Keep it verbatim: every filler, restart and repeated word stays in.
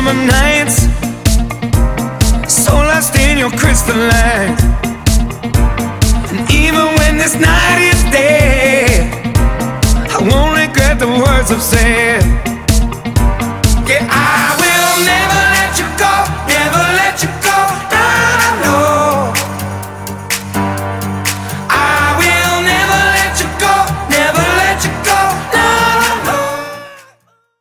summer nights, so lost in your crystal light. And even when this night is dead, I won't regret the words I've said.